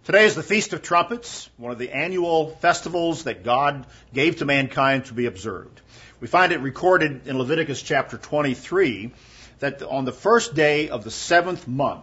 Today is the Feast of Trumpets, one of the annual festivals that God gave to mankind to be observed. We find it recorded in Leviticus chapter 23 that on the first day of the seventh month,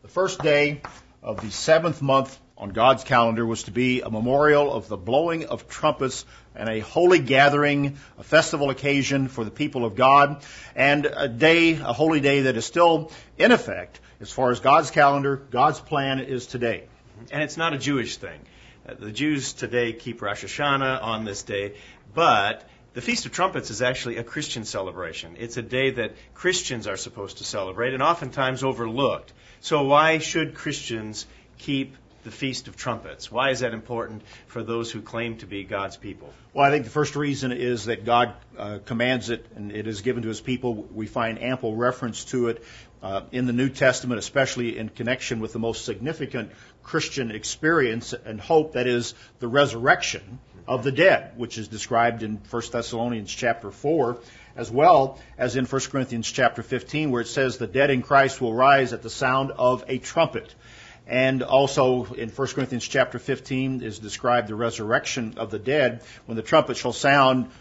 on God's calendar was to be a memorial of the blowing of trumpets and a holy gathering, a festival occasion for the people of God, and a holy day that is still in effect as far as God's calendar, God's plan is today. And it's not a Jewish thing. The Jews today keep Rosh Hashanah on this day, but the Feast of Trumpets is actually a Christian celebration. It's a day that Christians are supposed to celebrate and oftentimes overlooked. So why should Christians keep the Feast of Trumpets? Why is that important for those who claim to be God's people? Well, I think the first reason is that God commands it, and it is given to His people. We find ample reference to it in the New Testament, especially in connection with the most significant Christian experience and hope, that is the resurrection of the dead, which is described in 1 Thessalonians chapter 4, as well as in 1 Corinthians chapter 15, where it says the dead in Christ will rise at the sound of a trumpet. And also in 1 Corinthians chapter 15 is described the resurrection of the dead. When the trumpet shall sound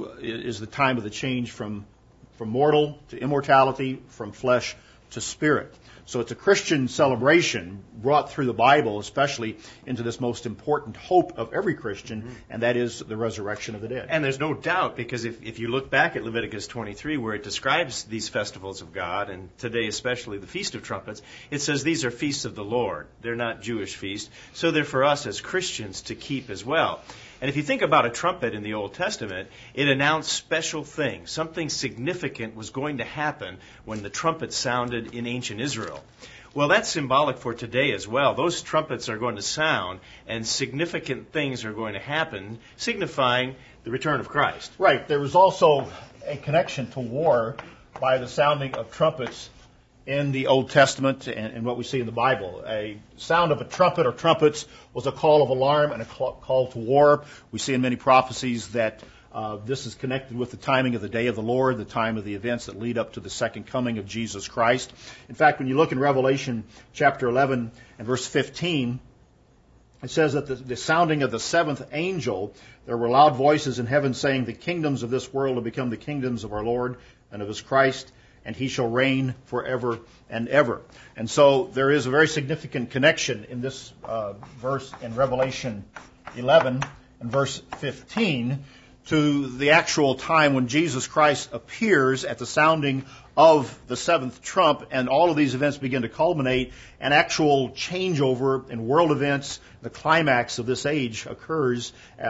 is the time of the change from mortal to immortality, from flesh to spirit. So it's a Christian celebration brought through the Bible, especially into this most important hope of every Christian, and that is the resurrection of the dead. And there's no doubt, because if you look back at Leviticus 23, where it describes these festivals of God, and today especially the Feast of Trumpets, it says these are feasts of the Lord. They're not Jewish feasts, so they're for us as Christians to keep as well. And if you think about a trumpet in the Old Testament, it announced special things. Something significant was going to happen when the trumpet sounded in ancient Israel. Well, that's symbolic for today as well. Those trumpets are going to sound, and significant things are going to happen, signifying the return of Christ. Right. There was also a connection to war by the sounding of trumpets in the Old Testament and what we see in the Bible. A sound of a trumpet or trumpets was a call of alarm and a call to war. We see in many prophecies that this is connected with the timing of the day of the Lord, the time of the events that lead up to the second coming of Jesus Christ. In fact, when you look in Revelation chapter 11 and verse 15, it says that the sounding of the seventh angel, there were loud voices in heaven saying, the kingdoms of this world have become the kingdoms of our Lord and of His Christ, and He shall reign forever and ever. And so there is a very significant connection in this verse in Revelation 11 and verse 15 to the actual time when Jesus Christ appears at the sounding of the seventh trump, and all of these events begin to culminate. An actual changeover in world events, the climax of this age occurs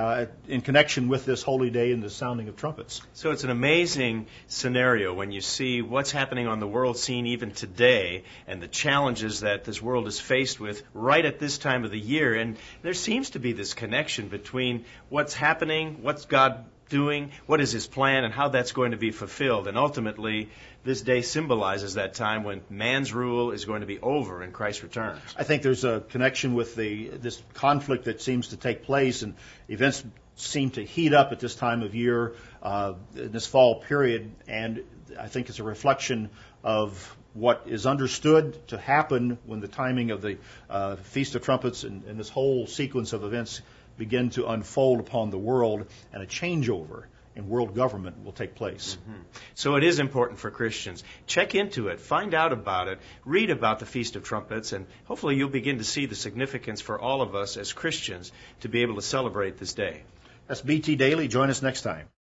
in connection with this holy day and the sounding of trumpets. So it's an amazing scenario when you see what's happening on the world scene even today and the challenges that this world is faced with right at this time of the year. And there seems to be this connection between what's happening, what's God doing, what is His plan, and how that's going to be fulfilled. And ultimately, this day symbolizes that time when man's rule is going to be over and Christ returns. I think there's a connection with this conflict that seems to take place, and events seem to heat up at this time of year, in this fall period, and I think it's a reflection of what is understood to happen when the timing of the Feast of Trumpets and this whole sequence of events begin to unfold upon the world, and a changeover in world government will take place. So it is important for Christians. Check into it, find out about it, read about the Feast of Trumpets, and hopefully you'll begin to see the significance for all of us as Christians to be able to celebrate this day. That's BT Daily. Join us next time.